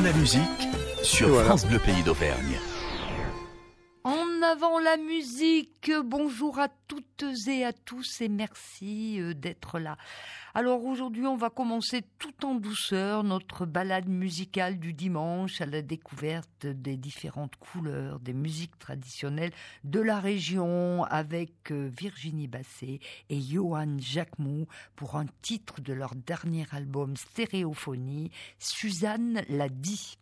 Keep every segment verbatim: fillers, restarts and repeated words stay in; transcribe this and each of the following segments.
la musique sur Voilà. France Bleu Pays d'Auvergne. En avant la musique, bonjour à toutes et à tous et merci euh, d'être là. Alors aujourd'hui, on va commencer tout en douceur notre balade musicale du dimanche à la découverte des différentes couleurs, des musiques traditionnelles de la région avec euh, Virginie Bassé et Johan Jacquemou pour un titre de leur dernier album Stéréophonie, Suzanne l'a dit.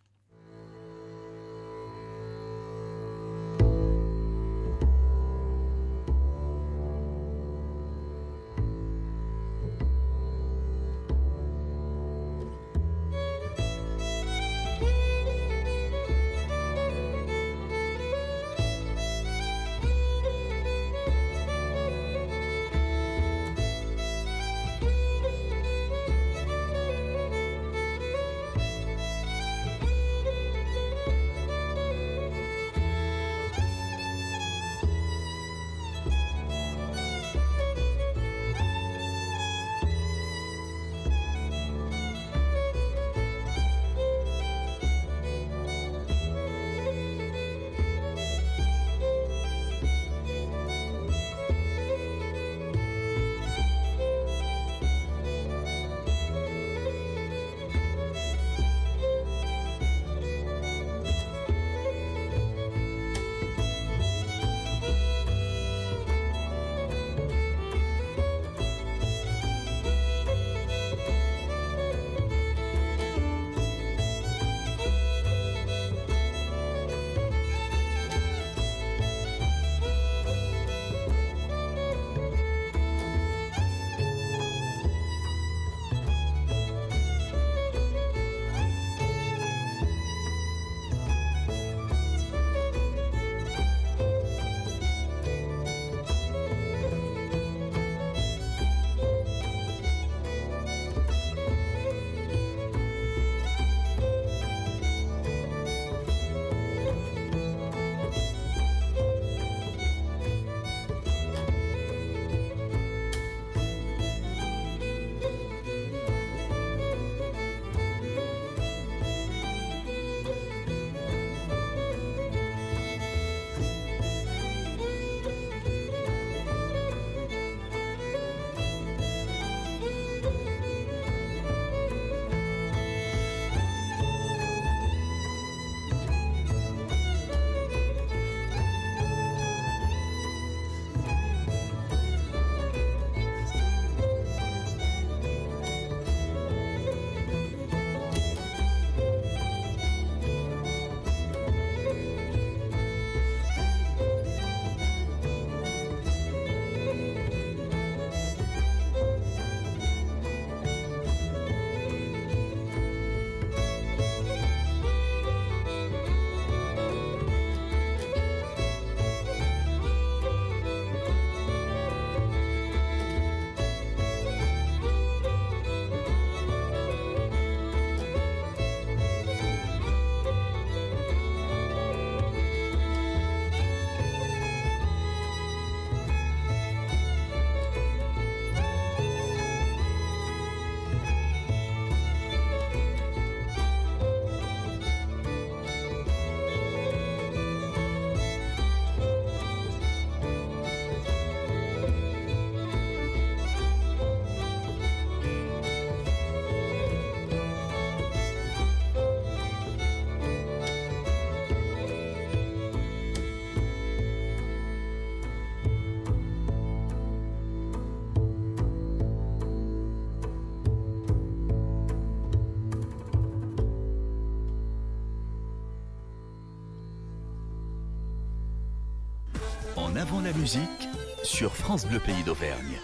En avant la musique sur France Bleu Pays d'Auvergne.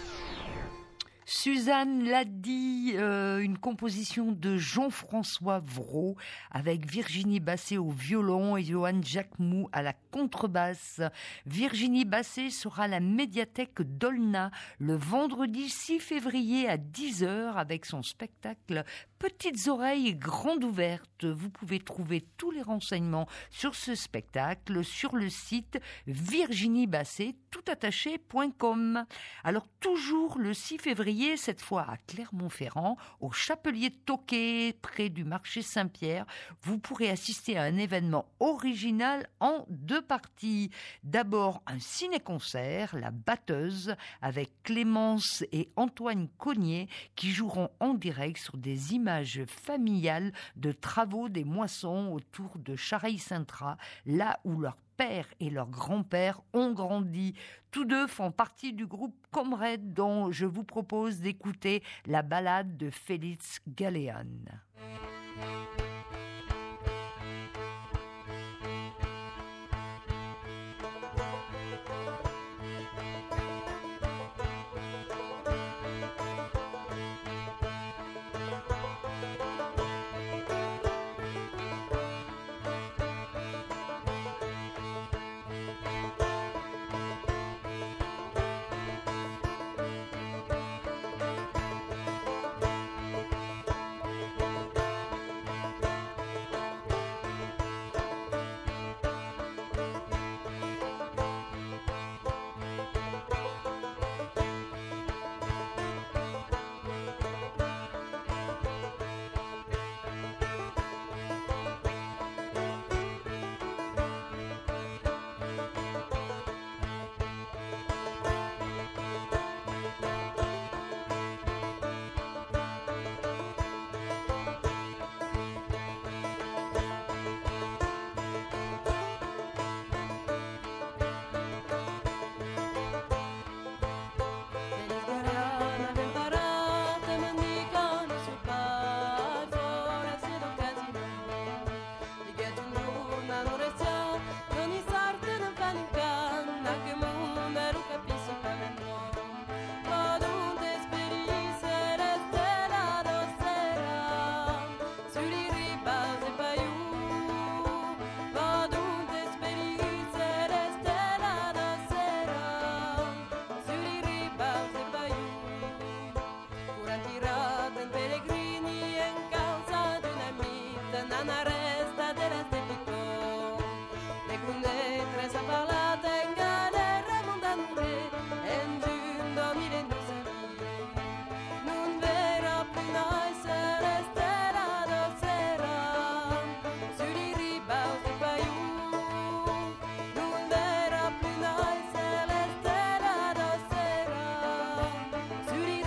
Suzanne l'a dit, euh, une composition de Jean-François Vraud avec Virginie Bassé au violon et Johan Jacquemou à la contrebasse. Virginie Bassé sera à la médiathèque d'Aulnat le vendredi six février à dix heures avec son spectacle Petites oreilles grandes ouvertes. Vous pouvez trouver tous les renseignements sur ce spectacle sur le site virginie bassé toutattaché point com. Alors toujours le six février février, cette fois à Clermont-Ferrand, au Chapelier de Toquet, près du marché Saint-Pierre, vous pourrez assister à un événement original en deux parties. D'abord, un ciné-concert, La Batteuse, avec Clémence et Antoine Cognier, qui joueront en direct sur des images familiales de travaux des moissons autour de Chareil-Saint-Trat, là où leur père et leur grand-père ont grandi. Tous deux font partie du groupe Comrade, dont je vous propose d'écouter la ballade de Félix Galéan.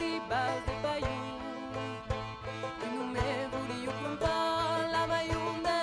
Io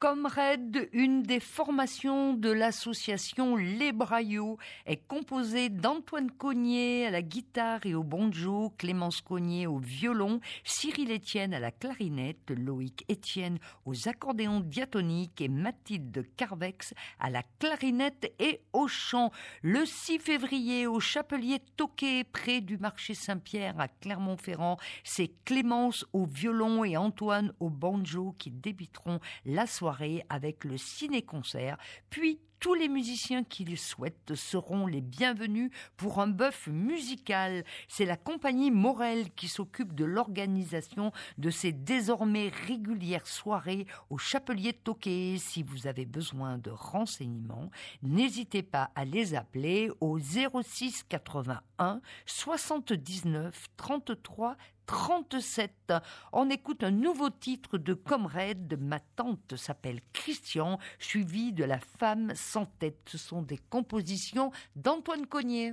Comrade, une des formations de l'association Les Braillots, est composée d'Antoine Cognier à la guitare et au banjo, Clémence Cognier au violon, Cyril Etienne à la clarinette, Loïc Etienne aux accordéons diatoniques et Mathilde Carvex à la clarinette et au chant. Le six février, au Chapelier Toquet, près du marché Saint-Pierre à Clermont-Ferrand, c'est Clémence au violon et Antoine au banjo qui débuteront la soirée avec le ciné-concert, puis tous les musiciens qui le souhaitent seront les bienvenus pour un bœuf musical. C'est la compagnie Morel qui s'occupe de l'organisation de ces désormais régulières soirées au Chapelier de Toquet. Si vous avez besoin de renseignements, n'hésitez pas à les appeler au zéro six quatre-vingt-un soixante-dix-neuf trente-trois trente-sept. On écoute un nouveau titre de Comrade. Ma tante s'appelle Christian, suivi de La femme sans tête. Ce sont des compositions d'Antoine Cognier.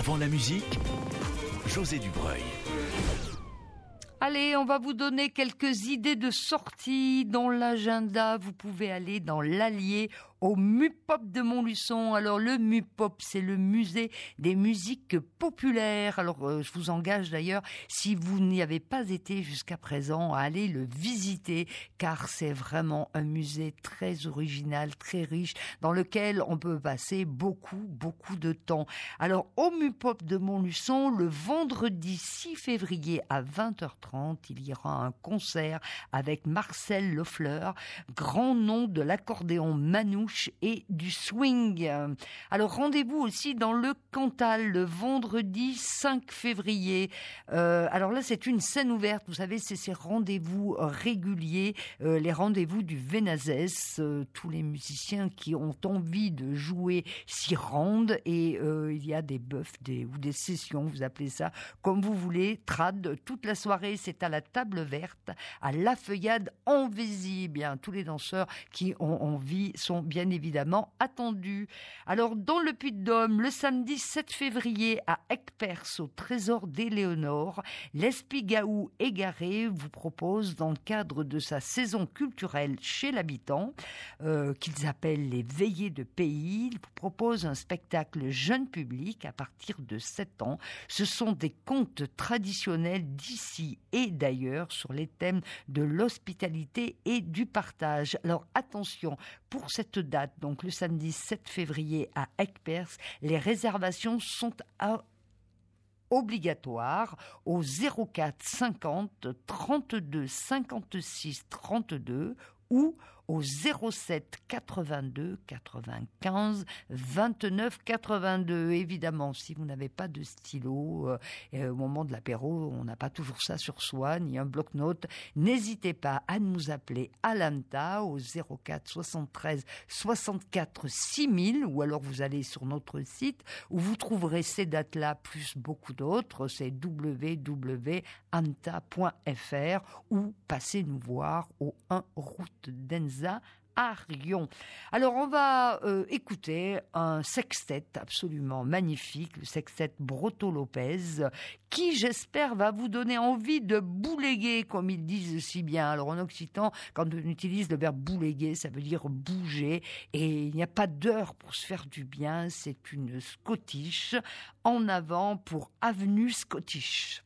avant la musique, José Dubreuil. Allez, on va vous donner quelques idées de sortie dans l'agenda. Vous pouvez aller dans l'Allier au Mupop de Montluçon. Alors le Mupop, c'est le musée des musiques populaires. Alors euh, je vous engage d'ailleurs, si vous n'y avez pas été jusqu'à présent, à aller le visiter, car c'est vraiment un musée très original, très riche, dans lequel on peut passer beaucoup, beaucoup de temps. Alors au Mupop de Montluçon, le vendredi six février à vingt heures trente, il y aura un concert avec Marcel Lefleur, grand nom de l'accordéon manouche et du swing. Alors rendez-vous aussi dans le Cantal le vendredi cinq février. Euh, alors là c'est une scène ouverte, vous savez, c'est ces rendez-vous réguliers, euh, les rendez-vous du Vénazès. Euh, tous les musiciens qui ont envie de jouer s'y rendent et euh, il y a des buffs des, ou des sessions, vous appelez ça comme vous voulez, trad toute la soirée. C'est à la table verte, à La Feuillade en Vésie. Bien, tous les danseurs qui ont envie sont bien évidemment attendus. Alors, dans le Puy-de-Dôme, le samedi sept février à Aiguepers, au Trésor d'Éléonore, l'Espigaou Égaré vous propose, dans le cadre de sa saison culturelle chez l'habitant, euh, qu'ils appellent les Veillées de Pays, il vous propose un spectacle jeune public à partir de sept ans. Ce sont des contes traditionnels d'ici et d'ailleurs sur les thèmes de l'hospitalité et du partage. Alors attention, pour cette date, donc le samedi sept février à Aiguepers, les réservations sont à obligatoire au zéro quatre cinquante trente-deux cinquante-six trente-deux ou au zéro sept quatre-vingt-deux quatre-vingt-quinze vingt-neuf quatre-vingt-deux. Évidemment, si vous n'avez pas de stylo, euh, et au moment de l'apéro, on n'a pas toujours ça sur soi, ni un bloc-notes, n'hésitez pas à nous appeler à l'A M T A au zéro quatre soixante-treize soixante-quatre six mille, ou alors vous allez sur notre site où vous trouverez ces dates-là plus beaucoup d'autres, c'est w w w point amta point f r, ou passez nous voir au un route d'Enza à Rion. Alors on va euh, écouter un sextet absolument magnifique, le sextet Brotto-Lopez, qui j'espère va vous donner envie de bouléguer, comme ils disent si bien. Alors en occitan, quand on utilise le verbe bouléguer, ça veut dire bouger, et il n'y a pas d'heure pour se faire du bien. C'est une Scottish. En avant pour Avenue Scottish.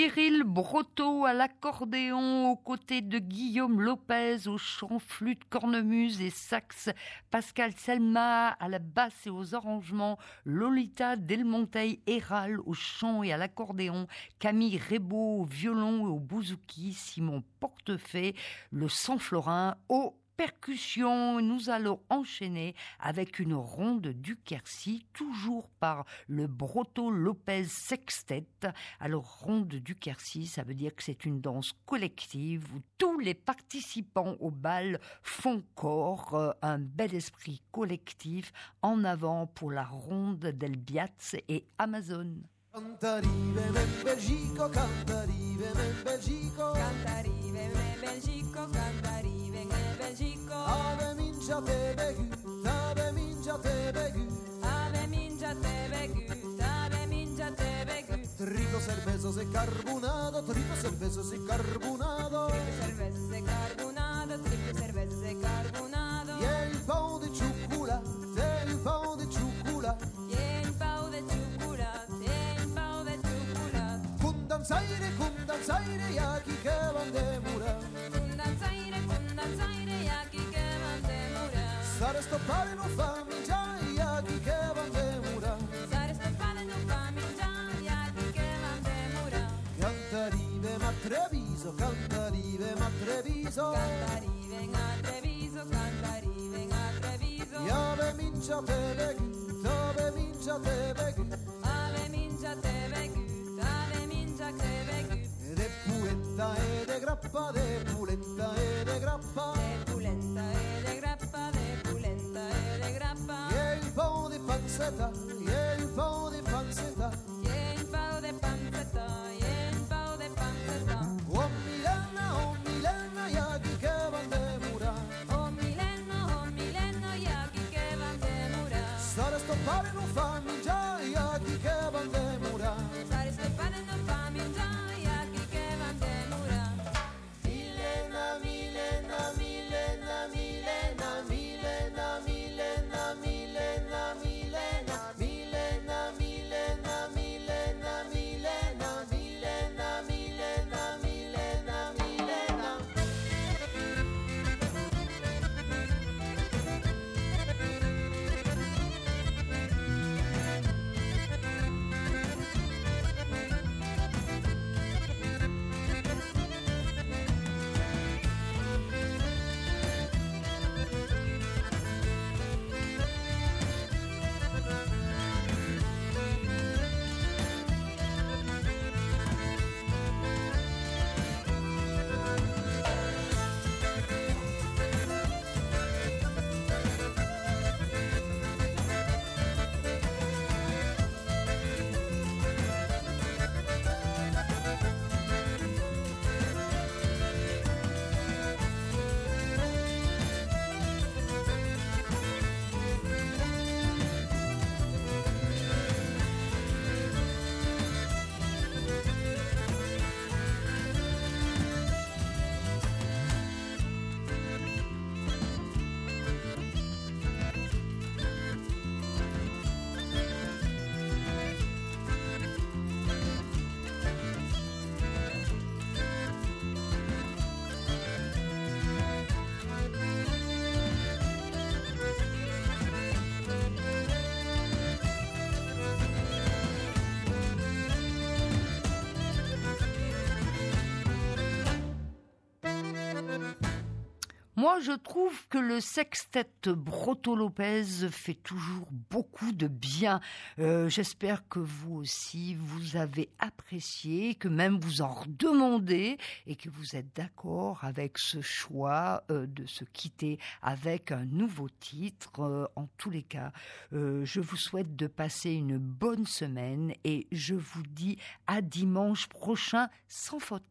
Cyril Brotteau à l'accordéon aux côtés de Guillaume Lopez au chant, flûte, cornemuse et sax, Pascal Selma à la basse et aux arrangements, Lolita Delmontey Héral au chant et à l'accordéon, Camille Rebaud au violon et au bouzouki, Simon Portefait, le Sanflorin au percussion. Nous allons enchaîner avec une ronde du Quercy, toujours par le Brotteau Lopez Sextet. Alors, ronde du Quercy, ça veut dire que c'est une danse collective où tous les participants au bal font corps, un bel esprit collectif. En avant pour la ronde del Biaz et Amazon. Cantarive in Belgico, cantarive in Belgico, Cantarive in Belgico, cantarive in Belgico. Ave mingia te begu, ave mingia te begu, Ave mingia te begu, ave mingia te begu. Trico cervezo se carbonado, trico cervezo se carbonado. Triple cerveza e carbonado, triple cerveza e carbonado. E il pão de chocolate, e il pão de chocolate. E il pão de chocolate, e il pão de chocolate. Con danzaire, con danzaire, yaki che van de mura. Con danzaire, con danzaire, yaki che van de mura. Sare stoppare non fa mingia, yaki che van de mura. Sare stoppare non fa mingia, yaki che van de mura. Cantarive ma Treviso, cantarive ma Treviso. Cantarive in a Treviso, cantarive in a Treviso. Ave mingia te beghi, ave mingia te beghi. Ave mingia te begu, ave mingia te begu. De pulenta e de grappa, de pulenta e de grappa. De pulenta e de grappa, de pulenta e de grappa. E il pão di pancetta, e il pão di pancetta. E il pao de pancetta, e il pao de pancetta. Oh Milena, oh Milena, yaki che van de mura. Oh Mileno, oh Mileno, yaki che van de mura. Stare a stoppare non fa mingia, yaki che van de mura. Stare stoppare non fa mingia, yaki che van de mura. Milena, Milena, Milena, Milena, Milena, Milena, Milena, Milena, Milena, Milena, Milena, Milena, Milena, Milena, Milena, Milena. Moi, je trouve que le sextet Brotteau Lopez fait toujours beaucoup de bien. Euh, j'espère que vous aussi, vous avez apprécié, que même vous en redemandez et que vous êtes d'accord avec ce choix euh, de se quitter avec un nouveau titre. Euh, en tous les cas, euh, je vous souhaite de passer une bonne semaine et je vous dis à dimanche prochain sans faute.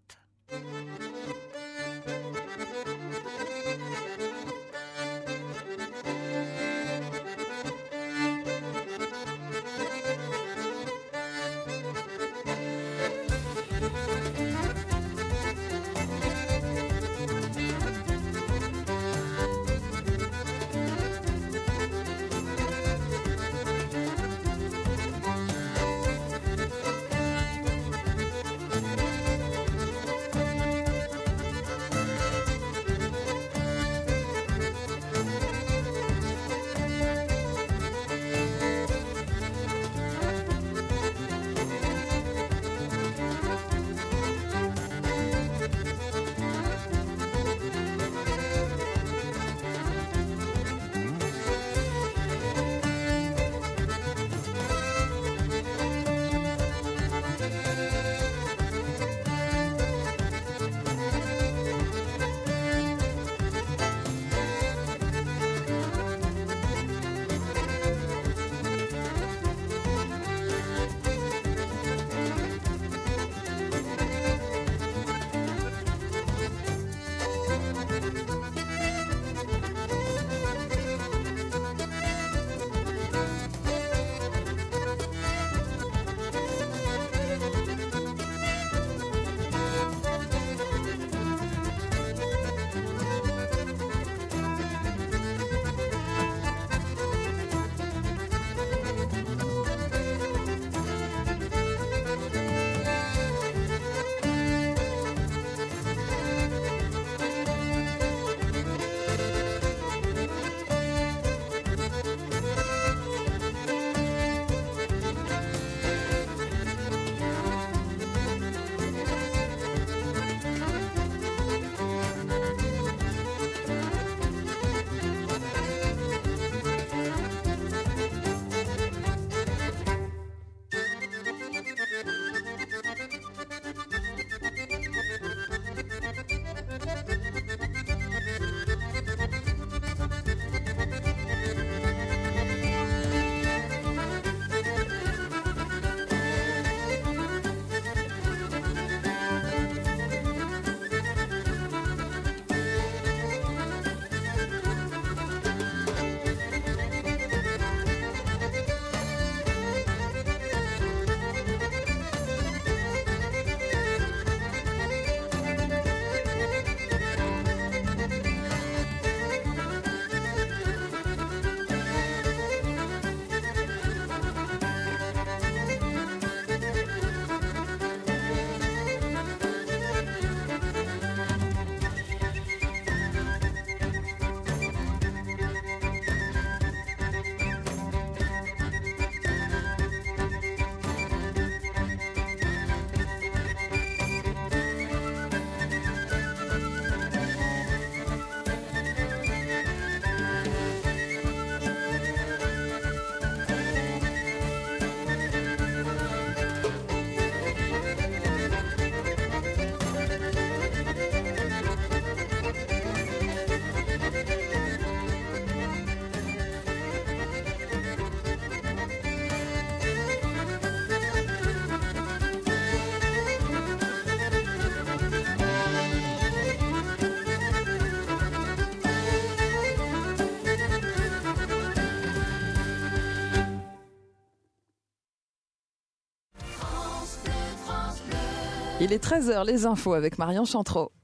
Il est treize heures, les infos avec Marion Chantreau.